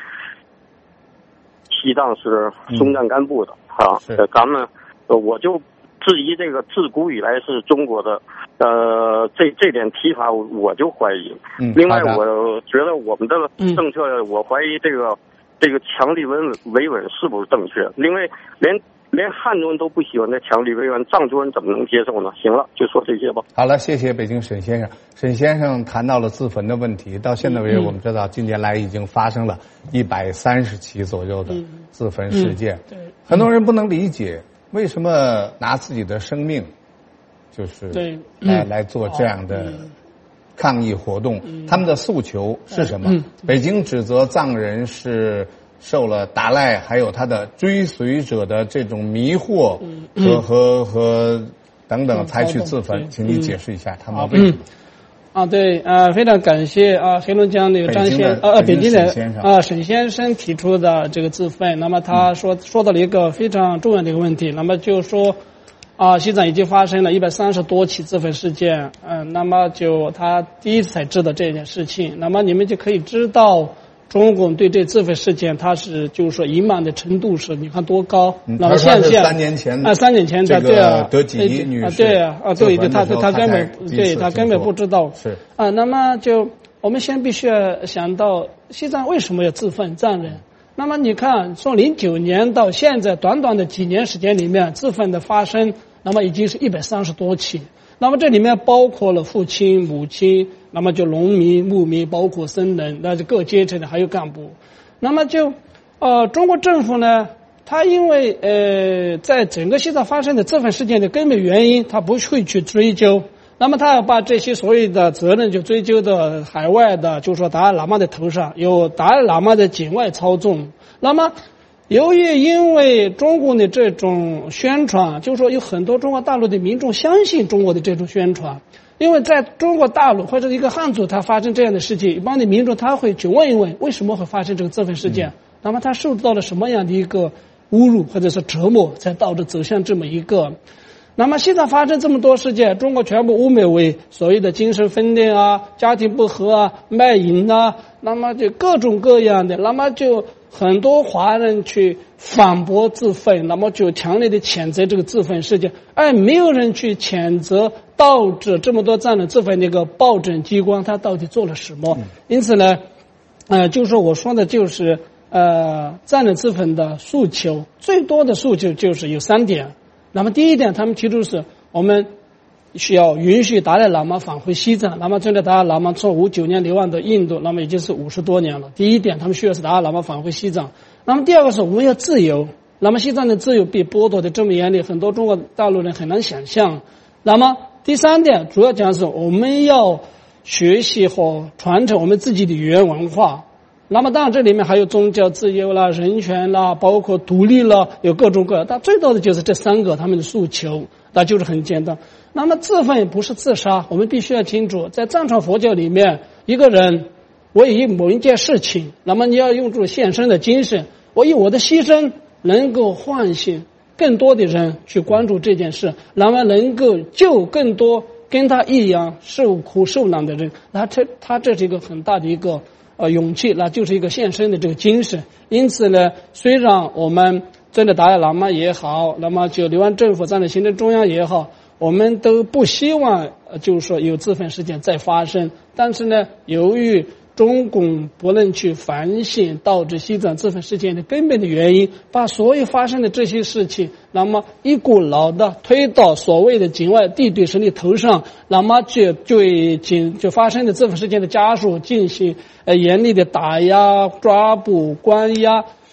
西藏是松赞干布的。啊，呃，咱们，呃，我就质疑这个自古以来是中国的，呃，这这点提法我我就怀疑。 嗯， 另外，我觉得我们的政策，嗯、我怀疑这个这个强力维稳维稳是不是正确？另外，连连汉族人都不喜欢这强力维稳，藏族人怎么能接受呢？行了，就说这些吧。 好了，谢谢北京沈先生。沈先生谈到了自焚的问题，到现在为止，我们知道近年来已经发生了一百三十起左右的自焚事件。 嗯嗯、对。 很多人不能理解为什么拿自己的生命，就是对来来做这样的抗议活动。他们的诉求是什么？北京指责藏人是受了达赖还有他的追随者的这种迷惑和和和等等才去自焚，请你解释一下他们为什么？ 啊，对，呃，非常感谢啊，黑龙江的张先呃北京的啊沈先生提出的这个自焚。那么他说、嗯、说到了一个非常重要的一个问题，那么就是说啊，西藏已经发生了一百三十多起自焚事件，嗯、呃，那么就他第一次才知道这件事情，那么你们就可以知道。中共对这自焚事件，它是就是说隐瞒的程度是，你看多高。 嗯、 那么现现三年前啊，三年前的对啊， 德吉女士啊，对啊，啊，对对，他他根本对他根本不知道是啊。那么就我们先必须要想到西藏为什么要自焚藏人？那么你看，从零九年到现在短短的几年时间里面，自焚的发生，那么已经是一百三十多起。那么这里面包括了父亲、母亲，那么就农民、牧民，包括僧人，那就各阶层的，还有干部。那么就，呃，中国政府呢，它因为呃，在整个西藏发生的自焚事件的根本原因，它不会去追究。那么他要把这些所有的责任就追究到海外的，就是说达赖喇嘛的头上，有达赖喇嘛的境外操纵。那么。由于因为中国的这种宣传，就是说有很多中国大陆的民众相信中国的这种宣传，因为在中国大陆或者一个汉族他发生这样的事情，一般的民众他会去问一问为什么会发生这个自焚事件，嗯、那么他受到了什么样的一个侮辱或者是折磨，才导致走向这么一个。那么西藏发生这么多事件，中国全部污蔑为所谓的精神分裂啊、家庭不和啊、卖淫啊，那么就各种各样的，那么就很多华人去反驳自焚，那么就强烈的谴责这个自焚事件，而没有人去谴责导致这么多藏人自焚那个暴政机关他到底做了什么。嗯、因此呢，呃，就是我说的就是呃藏人自焚的诉求，最多的诉求就是有三点。那么第一点，他们提出是我们需要允许达赖喇嘛返回西藏。那么针对达赖喇嘛从五九年流亡到印度，那么已经是五十多年了。第一点，他们需要是达赖喇嘛返回西藏。那么第二个是我们要自由。那么西藏的自由被剥夺的这么严厉，很多中国大陆人很难想象。那么第三点，主要讲是我们要学习和传承我们自己的语言文化。那么当然这里面还有宗教自由啦、人权啦，包括独立啦，有各种各样，但最多的就是这三个他们的诉求，那就是很简单。那么自焚不是自杀，我们必须要清楚，在藏传佛教里面，一个人为以某一件事情，那么你要用这种献身的精神，我以我的牺牲能够唤醒更多的人去关注这件事，那么能够救更多跟他一样受苦受难的人，那这他这是一个很大的一个呃，勇气，那就是一个献身的这个精神。因此呢，虽然我们真的达赖喇嘛也好，那么就流亡政府站的行政中央也好，我们都不希望，呃、就是说有自焚事件再发生。但是呢，由于中共不能去反省导致西藏自焚事件的根本的原因，把所有发生的这些事情，那么一股脑的推到所谓的境外地对势力头上，那么就对警就发生的自焚事件的家属进行呃严厉的打压、抓捕、关押，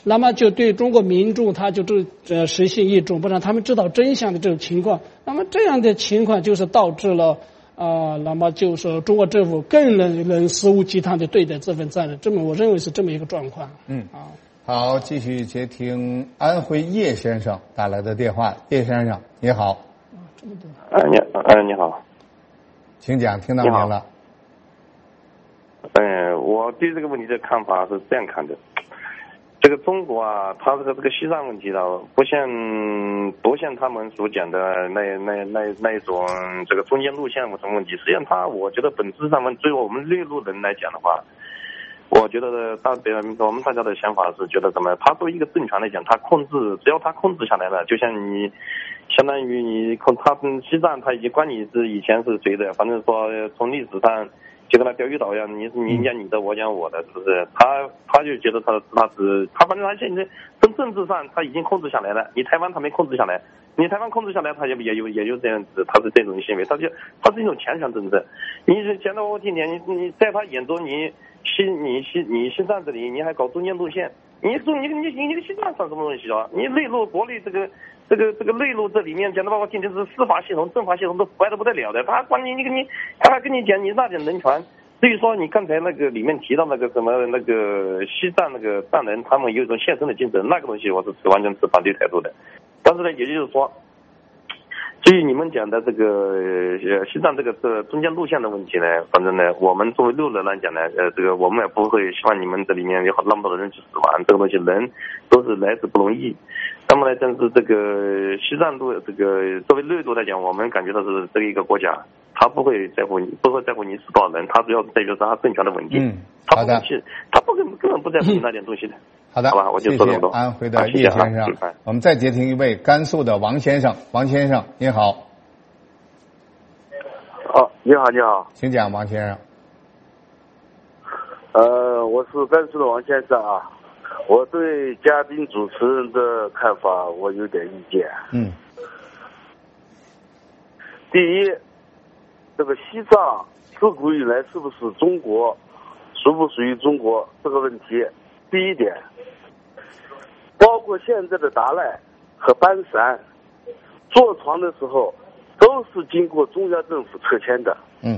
那么就对中国民众他就这呃实行一种不让他们知道真相的这种情况。那么这样的情况就是导致了啊、呃，那么就是中国政府更能能肆无忌惮的对待这份责任。这么我认为是这么一个状况。 嗯啊， 好，继续接听安徽叶先生打来的电话。叶先生，你好。 啊，这么多。 哎，你哎你好， 请讲，听到您了。 嗯，我对这个问题的看法是这样看的。这个中国啊，它这个这个西藏问题呢，不像不像他们所讲的那那那那一种这个中间路线什么问题。实际上，它我觉得本质上面对我们内陆人来讲的话，我觉得大我们大家的想法是觉得什么？它作为一个政权来讲，它控制只要它控制下来了，就像你相当于你控它西藏，它已经管你是以前是谁的，反正说从历史上。就跟他钓鱼岛一样，你你讲你的，我讲我的，是不是？他他就觉得他他是他，反正他现在从政治上他已经控制下来了。你台湾他没控制下来，你台湾控制下来，他也也有也有这样子，他是这种行为，他就他是一种强权政治。你是讲到我听见，你你在他眼中，你西你西你西藏这里你还搞中间路线，你中你你你你个西藏算什么东西啊？你内陆国内这个。这个这个内陆这里面讲的话，我听听是司法系统、政法系统都腐败的不得了的。他管你，你跟你，他还跟你讲你那点人权。所以说，你刚才那个里面提到那个什么那个西藏那个藏人，他们有一种献身的精神，那个东西我是持完全持反对态度的。但是呢，也就是说，至于你们讲的这个呃西藏这个这中间路线的问题呢，反正呢，我们作为路人来讲呢，呃，这个我们也不会希望你们这里面有那么多的人去死亡。这个东西人都是来之不容易。那么呢，但是这个西藏路这个作为内陆来讲，我们感觉到是这个一个国家，他不会在乎你，不会在乎你死多少人，他主要在于是他政权的稳定。 嗯，好的， 他不根根本不在乎你那点东西的。 好的， 好吧，我就说这么多。 谢谢安徽的叶先生，啊、我们再接听一位甘肃的王先生。王先生，您好。 哦，你好，你好， 请讲，王先生。 呃，我是甘肃的王先生啊。我对嘉宾主持人的看法我有点意见。 嗯。 第一，这个西藏自古以来是不是中国，属不属于中国这个问题，第一点，包括现在的达赖和班山，坐船的时候都是经过中央政府撤迁的。 嗯。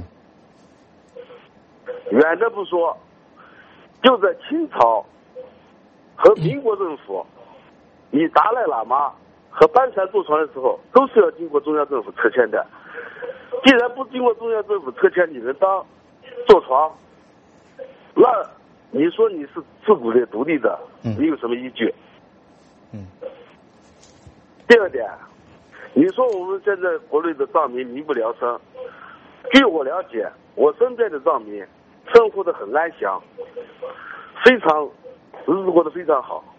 远的不说，就在清朝。和民国政府，你达赖喇嘛和班禅坐船的时候，都是要经过中央政府撤迁的。既然不经过中央政府撤迁，你们当坐船，那你说你是自古的独立的，你有什么依据？ 嗯。 第二点，你说我们现在国内的藏民民不聊生，据我了解，我身边的藏民生活得很安详，非常。日子过得非常好。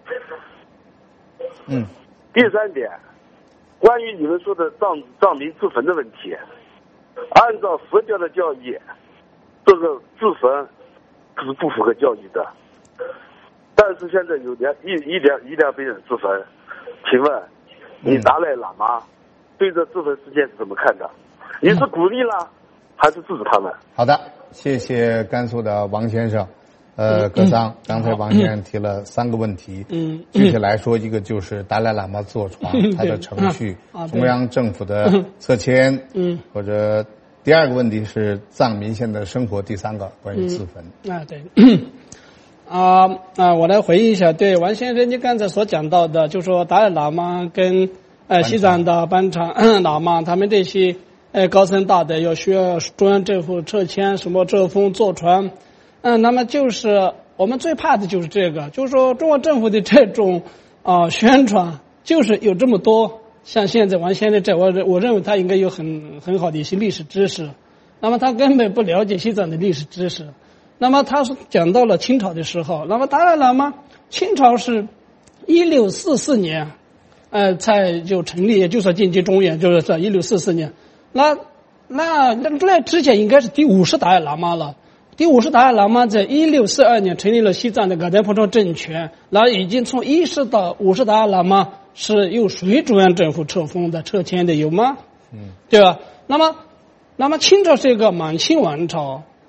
嗯。 第三点，关于你们说的藏藏民自焚的问题，按照佛教的教义，这个自焚是不符合教义的。但是现在有两一一两一两被人自焚，请问你达赖喇嘛对这自焚事件是怎么看的？你是鼓励了，还是制止他们？ 好的，谢谢甘肃的王先生。呃，格桑，刚才王先生提了三个问题， 嗯， 具体来说，一个就是达赖喇嘛坐船，他的程序，中央政府的撤迁， 嗯， 或者第二个问题是藏民现在的生活，第三个关于自焚。 啊，对，啊啊，我来回应一下，对王先生你刚才所讲到的，就说达赖喇嘛跟呃西藏的班禅喇嘛，他们这些呃高僧大德要需要中央政府撤迁，什么遮风坐船。嗯，那么就是我们最怕的就是这个，就是说中国政府的这种啊、呃、宣传，就是有这么多像现在王先生这，我我认为他应该有很很好的一些历史知识，那么他根本不了解西藏的历史知识。那么他是讲到了清朝的时候，那么达赖喇嘛，清朝是一六四四年，呃，才就成立，也就是说进击中原，就是在一六四四年。那那那那之前应该是第五十达赖喇嘛了。第五十达赖喇嘛在一六四二年成立了西藏的噶赞婆城政权，然后已经从一十到五十达赖喇嘛是由谁中央政府册封的、撤迁的有吗？ 嗯， 对吧？那么，那么清朝是一个满清王朝，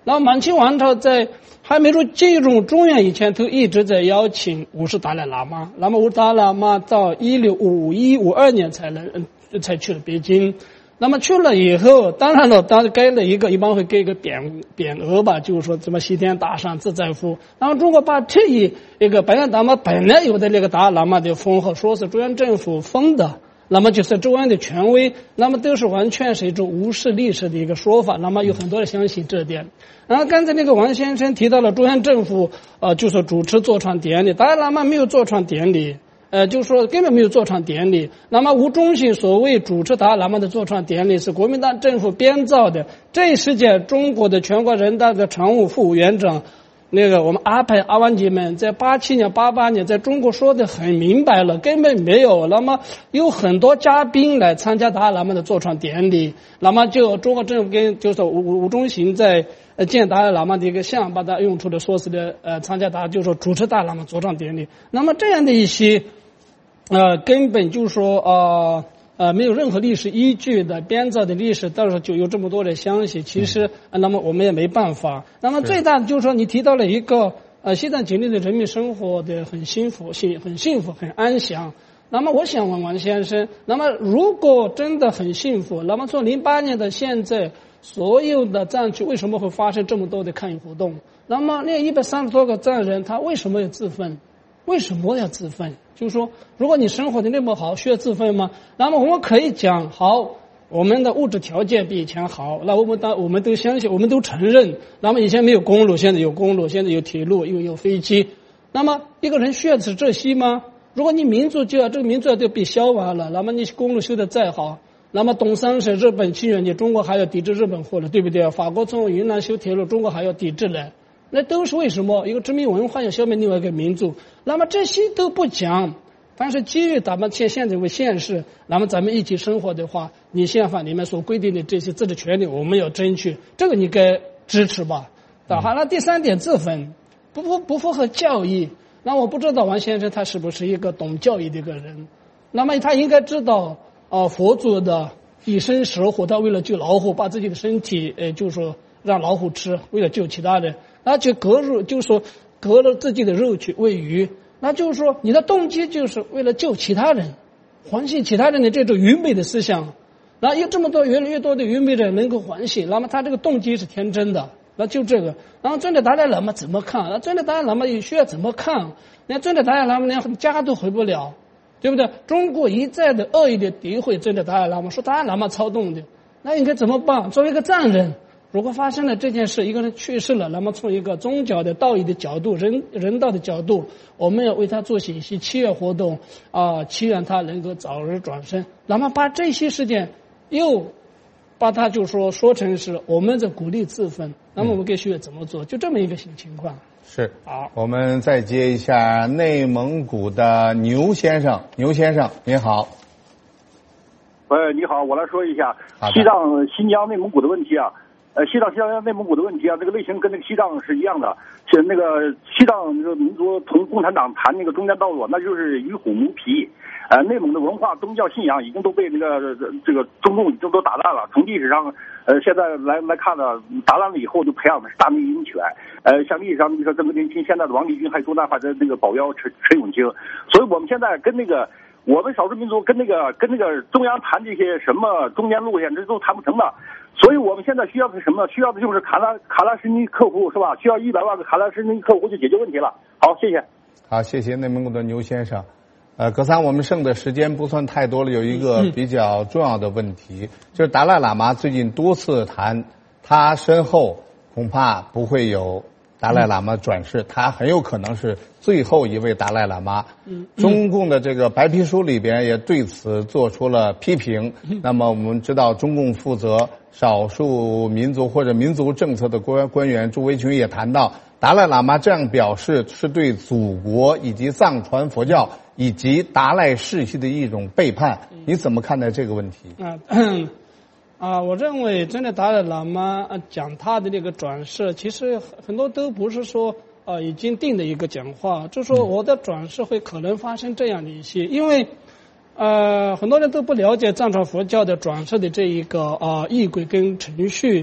那满清王朝在还没有进入中原以前，都一直在邀请五世达赖喇嘛。那么五世达赖喇嘛到一六五一五二年才能才去了北京。那么去了以后，当然了，当时给了一个，一般会给一个匾匾额吧，就是说什么西天大圣自在福。然后中国把这一一个白莲达嘛本来有的那个达赖喇嘛的封号，说是中央政府封的，那么就是中央的权威，那么都是完全是一种无视历史的一个说法。那么有很多人相信这点。然后刚才那个王先生提到了中央政府呃，就是主持坐船典礼，达赖喇嘛没有坐船典礼。呃，就是说根本没有坐船典礼。那么吴忠信所谓主持达赖喇嘛的坐船典礼是国民党政府编造的。这一事件，中国的全国人大的常务副委员长，那个我们阿派阿万吉们在八七年、八八年在中国说的很明白了，根本没有。那么有很多嘉宾来参加达赖喇嘛的坐船典礼，那么就中国政府跟就是吴吴忠信在呃建达赖喇嘛的一个像，把它用出的说是的呃参加达就是说主持达赖喇嘛坐船典礼。那么这样的一些。呃，根本就是说，呃呃，没有任何历史依据的编造的历史，到时候就有这么多人相信。其实，呃、那么我们也没办法。那么最大的就是说，你提到了一个，呃，西藏境内的人民生活的很幸福、幸很幸福、很安详。那么我想问王先生，那么如果真的很幸福，那么从零八年到现在，所有的藏区为什么会发生这么多的抗议活动？那么那一百三十多个藏人，他为什么要自焚？为什么要自焚？就是说，如果你生活的那么好，需要自焚吗？那么我们可以讲，好，我们的物质条件比以前好，那我们当我们都相信，我们都承认。那么以前没有公路，现在有公路，现在有铁路，又有飞机。那么一个人需要的是这些吗？如果你民族就要这个民族要就被消亡了，那么你公路修得再好，那么东三省日本侵略你，中国还要抵制日本货了，对不对？法国从云南修铁路，中国还要抵制了。那都是为什么？一个殖民文化要消灭另外一个民族，那么这些都不讲。但是基于咱们现现在为现实，那么咱们一起生活的话，你宪法里面所规定的这些自治权利，我们要争取，这个你该支持吧？嗯、好，那第三点自焚，不不不符合教义。那我不知道王先生他是不是一个懂教义的一个人？那么他应该知道，呃，佛祖的以身食虎，他为了救老虎，把自己的身体，呃，就是说让老虎吃，为了救其他人。那就割肉，就是说割了自己的肉去喂鱼，那就是说你的动机就是为了救其他人，唤醒其他人的这种愚昧的思想。那有这么多越来越多的愚昧人能够唤醒，那么他这个动机是天真的，那就这个。然后真的达赖喇嘛怎么看？那真的达赖喇嘛也需要怎么看？那真的达赖喇嘛连家都回不了，对不对？中国一再的恶意的诋毁真的达赖喇嘛，说达赖喇嘛操纵的，那应该怎么办？作为一个藏人。如果发生了这件事，一个人去世了，那么从一个宗教的道义的角度、人人道的角度，我们要为他做一些祈愿活动啊、呃，祈愿他能够早日转生。那么把这些事件又把它就说说成是我们在鼓励自焚，那么我们该学怎么做？就这么一个情况。 是。好，我们再接一下内蒙古的牛先生。牛先生，您好。 呃，你好，我来说一下西藏、新疆、内蒙古的问题啊。呃，西藏、西藏、内蒙古的问题啊，这个类型跟那个西藏是一样的。是那个西藏这个民族同共产党谈那个中间道路，那就是与虎谋皮。呃，内蒙的文化、宗教信仰已经都被那个这个中共已经都打烂了。从历史上，呃，现在来来看呢，打烂了以后就培养的是大内鹰犬。呃，像历史上，你说邓格林清，现在的王立军，还有中南海的那个保镖陈陈永清。所以我们现在跟那个我们少数民族跟那个跟那个中央谈这些什么中间路线，这都谈不成的。所以我们现在需要的是什么？需要的就是卡拉卡拉什尼客户，是吧？需要一百万个卡拉什尼客户就解决问题了。好，谢谢。 好，谢谢内蒙古的牛先生。呃，格桑，我们剩的时间不算太多了，有一个比较重要的问题，嗯、就是达赖喇嘛最近多次谈，他身后恐怕不会有达赖喇嘛转世，他很有可能是最后一位达赖喇嘛。嗯，中共的这个白皮书里边也对此做出了批评。嗯、那么我们知道，中共负责少数民族或者民族政策的官官员朱维群也谈到，达赖喇嘛这样表示是对祖国以及藏传佛教以及达赖世系的一种背叛。你怎么看待这个问题？ 啊、啊，我认为真的达赖喇嘛讲他的这个转世，其实很多都不是说呃已经定的一个讲话，就说我的转世会可能发生这样的一些，因为呃很多人都不了解藏传佛教的转世的这一个啊、呃、仪轨跟程序。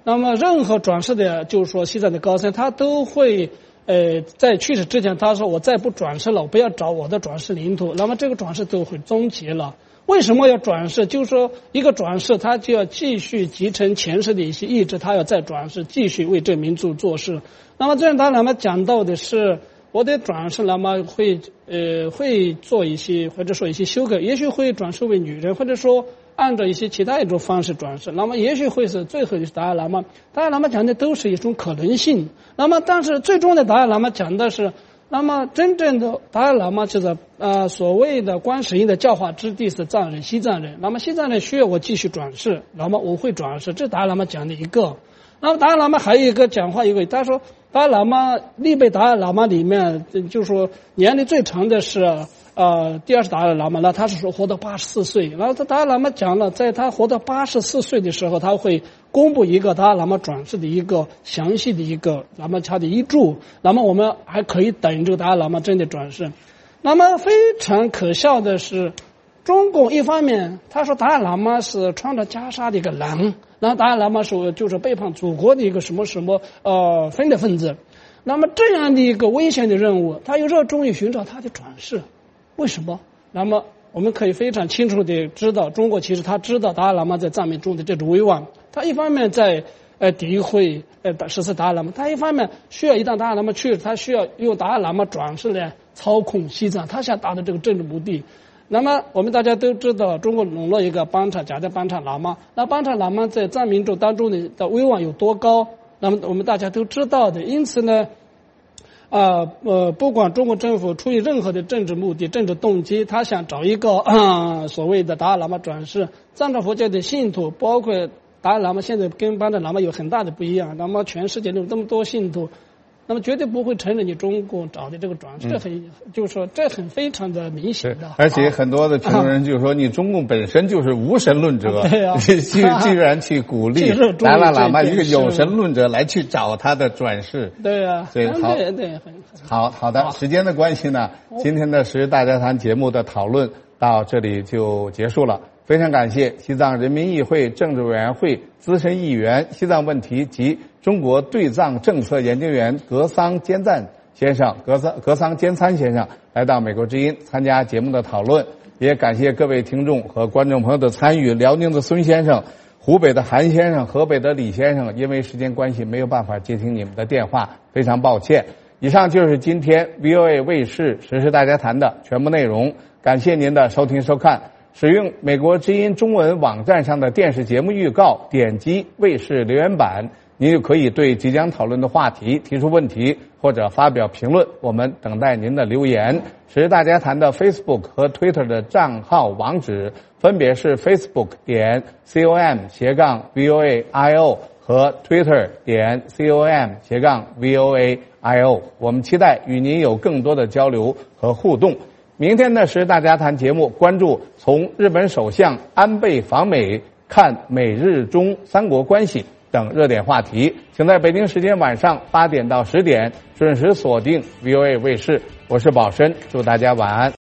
那么任何转世的，就是说西藏的高僧，他都会呃在去世之前，他说我再不转世了，我不要找我的转世领土，那么这个转世都会终结了。为什么要转世？就是说一个转世，他就要继续继承前世的一些意志，他要再转世，继续为这民族做事。那么这样，他那么讲到的是，我的转世那么会呃会做一些或者说一些修改，也许会转世为女人，或者说按照一些其他一种方式转世，那么也许会是最后的达赖喇嘛。达赖喇嘛讲的都是一种可能性。那么但是最终的达赖喇嘛讲的是，那么真正的达赖喇嘛就是呃所谓的观世音的教化之地是藏人、西藏人。那么西藏人需要我继续转世，那么我会转世，这达赖喇嘛讲的一个。那么达赖喇嘛还有一个讲话，一个他说达赖喇嘛历辈达赖喇嘛里面，就是说年龄最长的是呃第二世达赖喇嘛，那他是说活到八十四岁。然后他达赖喇嘛讲了，在他活到八十四岁的时候，他会公布一个达赖喇嘛转世的一个详细的一个喇嘛他的遗嘱。那么我们还可以等这个达赖喇嘛真的转世。那么非常可笑的是，中共一方面他说达赖喇嘛是穿着袈裟的一个狼，然后达赖喇嘛说就是背叛祖国的一个什么什么呃分裂分子。那么这样的一个危险的任务，他又热衷于寻找他的转世，为什么？那么我们可以非常清楚地知道，中国其实他知道达赖喇嘛在藏民中的这种威望，他一方面在呃诋毁呃十四达赖喇嘛，他一方面需要一旦达赖喇嘛去了，他需要用达赖喇嘛转世来操控西藏，他想达到这个政治目的。那么我们大家都知道，中国笼络一个班禅假的班禅喇嘛，那班禅喇嘛在藏民众当中的的威望有多高，那么我们大家都知道的。因此呢啊呃，不管中国政府出于任何的政治目的、政治动机，他想找一个、呃、所谓的达赖喇嘛转世，藏传佛教的信徒，包括达赖喇嘛现在跟班禅喇嘛有很大的不一样，那么全世界有这么多信徒，那么绝对不会承认你中共找的这个转世，这很就是说这很非常的明显的。 而且很多的评论人就说，你中共本身就是无神论者， 对啊， 既既然去鼓励达赖喇嘛一个有神论者来去找他的转世， 对啊， 所以好， 对对，很好好的。时间的关系呢，今天的时事大家谈节目的讨论到这里就结束了。非常感谢西藏人民议会政治委员会资深议员、西藏问题及中国对藏政策研究员格桑坚赞先生、格桑格桑坚参先生来到美国之音参加节目的讨论，也感谢各位听众和观众朋友的参与。辽宁的孙先生、湖北的韩先生、河北的李先生，因为时间关系没有办法接听你们的电话，非常抱歉。以上就是今天 V O A 卫视时事大家谈的全部内容，感谢您的收听收看。使用美国之音中文网站上的电视节目预告，点击卫视留言板，您就可以对即将讨论的话题提出问题或者发表评论，我们等待您的留言。时事大家谈的 Facebook 和 Twitter 的账号网址分别是 Facebook 点 com 斜杠 V O A I O 和 Twitter 点 com 斜杠 V O A I O。我们期待与您有更多的交流和互动。明天的是大家谈节目，关注从日本首相安倍访美看美日中三国关系等热点话题，请在北京时间晚上八点到十点准时锁定 V O A 卫视。我是宝申，祝大家晚安。